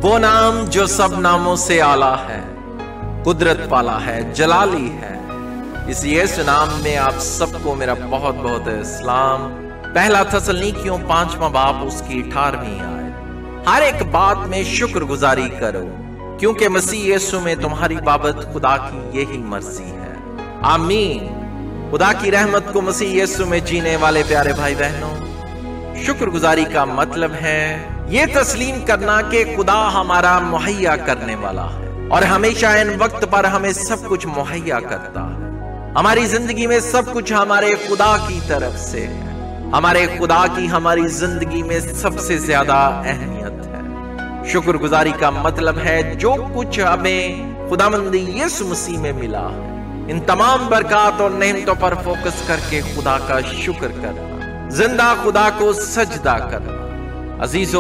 वो नाम जो सब नामों से आला है, कुदरत वाला है, जलाली है। इस यीशु नाम में आप सबको मेरा बहुत बहुत सलाम। पहला थस्सलुनीकियों 5वां बाब उसकी 18वीं आयत। हर एक बात में शुक्रगुजारी करो, क्योंकि मसीह यीशु में तुम्हारी बाबत खुदा की यही मर्जी है। आमीन। खुदा की रहमत को मसीह यीशु में जीने वाले प्यारे भाई बहनों, शुक्रगुजारी का मतलब है ये तस्लीम करना कि खुदा हमारा मुहैया करने वाला है और हमेशा इन वक्त पर हमें सब कुछ मुहैया करता है। हमारी जिंदगी में सब कुछ हमारे खुदा की तरफ से है। हमारे खुदा की हमारी जिंदगी में सबसे ज्यादा अहमियत है। शुक्रगुजारी का मतलब है जो कुछ हमें खुदावंद यीशु मसीह में मिला है, इन तमाम बरकत और नेमतों पर फोकस करके खुदा का शुक्र करना, जिंदा खुदा को सजदा करना। अजीजो,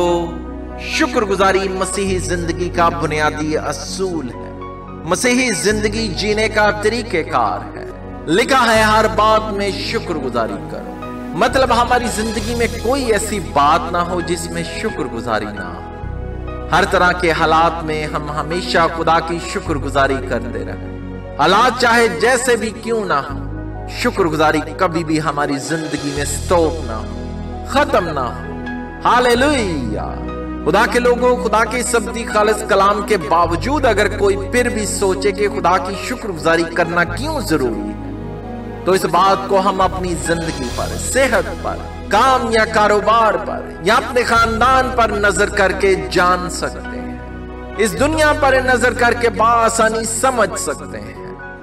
शुक्रगुजारी मसीही जिंदगी का बुनियादी असूल है, मसीही जिंदगी जीने का तरीकेकार है। लिखा है हर बात में शुक्रगुजारी करो। मतलब हमारी जिंदगी में कोई ऐसी बात ना हो जिसमें शुक्रगुजारी ना हो। हर तरह के हालात में हम हमेशा खुदा की शुक्रगुजारी करते रहे। हालात चाहे जैसे भी क्यों ना हो, शुक्रगुजारी कभी भी हमारी जिंदगी में स्टॉप ना हो, खत्म ना हो। हालेलुया। खुदा के लोगों, खुदा के सब्दी खालिस कलाम के बावजूद अगर कोई फिर भी सोचे कि खुदा की शुक्रगुजारी करना क्यों जरूरी है, तो इस बात को हम अपनी जिंदगी पर, सेहत पर, काम या कारोबार पर या अपने खानदान पर नजर करके जान सकते हैं। इस दुनिया पर नजर करके बआसानी समझ सकते हैं।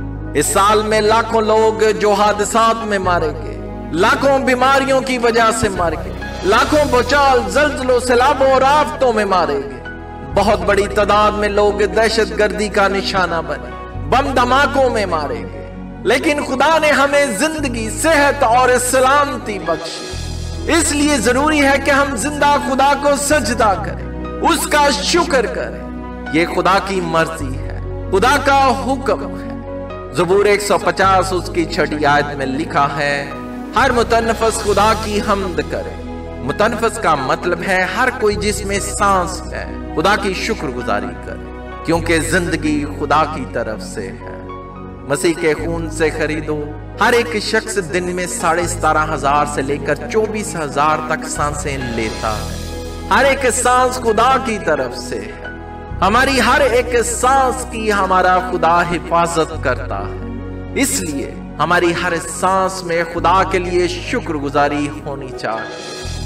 इस साल में लाखों लोग जो हादसात में मारे गए, लाखों बीमारियों की वजह से मार गए, लाखों भूचाल, जल्जलों, सैलाबों और आफतों में मारे गए। बहुत बड़ी तादाद में लोग दहशतगर्दी का निशाना बने, बम धमाकों में मारे गए। लेकिन खुदा ने हमें जिंदगी, सेहत और सलामती बख्शी। इसलिए जरूरी है कि हम जिंदा खुदा को सजदा करें, उसका शुक्र करें। ये खुदा की मर्जी है, खुदा का हुक्म है। ज़बूर 150 उसकी 6ठी आयत में लिखा है, हर मुतनफस खुदा की हम्द करे। मुतनफस का मतलब है हर कोई जिसमें सांस है खुदा की शुक्रगुजारी करे, क्योंकि जिंदगी खुदा की तरफ से है। मसीह के खून से खरीदो। हर एक शख्स दिन में 17,500 से लेकर 24,000 तक सांसें लेता है। हर एक सांस खुदा की तरफ से है। हमारी हर एक सांस की हमारा खुदा हिफाजत करता है। इसलिए हमारी हर सांस में खुदा के लिए शुक्रगुजारी होनी चाहिए।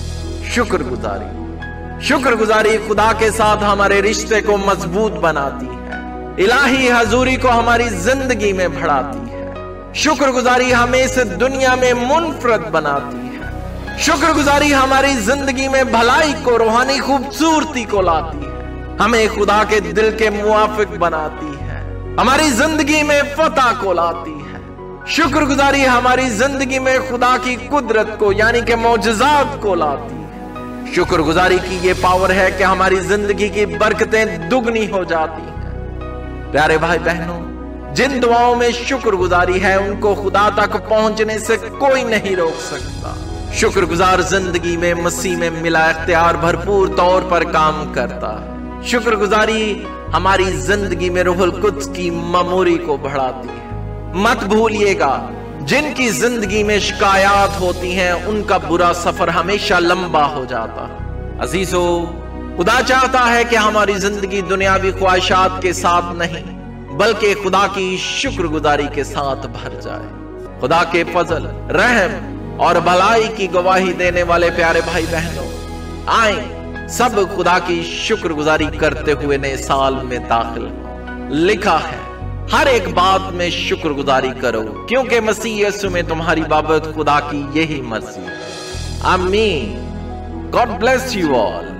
शुक्रगुजारी खुदा के साथ हमारे रिश्ते को मजबूत बनाती है, इलाही हजूरी को हमारी जिंदगी में बढ़ाती है। शुक्रगुजारी हमें इस दुनिया में मुनफरद बनाती है। शुक्रगुजारी हमारी जिंदगी में भलाई को, रूहानी खूबसूरती को लाती है, हमें खुदा के दिल के मुआफिक बनाती है, हमारी जिंदगी में फतह को लाती है। शुक्रगुजारी हमारी जिंदगी में खुदा की कुदरत को, यानी कि मौजज़ात को लाती है। शुक्रगुजारी की ये पावर है कि हमारी जिंदगी की बरकतें दुगनी हो जाती हैं। प्यारे भाई बहनों, जिन दुआओं में शुक्रगुजारी है उनको खुदा तक पहुंचने से कोई नहीं रोक सकता। शुक्रगुजार जिंदगी में मसीह में मिला इख्तियार भरपूर तौर पर काम करता है। शुक्रगुजारी हमारी जिंदगी में रूहुल कुद्स की ममूरी को बढ़ाती है। मत भूलिएगा, जिनकी जिंदगी में शिकायत होती हैं उनका बुरा सफर हमेशा लंबा हो जाता है। अजीजो, खुदा चाहता है कि हमारी जिंदगी दुनियावी ख्वाहिशात के साथ नहीं बल्कि खुदा की शुक्रगुजारी के साथ भर जाए। खुदा के फजल, रहम और भलाई की गवाही देने वाले प्यारे भाई बहनों, आए सब खुदा की शुक्रगुजारी करते हुए नए साल में दाखिल हो। लिखा है हर एक बात में शुक्रगुजारी करो, क्योंकि मसीह यीशु में तुम्हारी बाबत खुदा की यही मर्जी है। आमीन। God bless you all.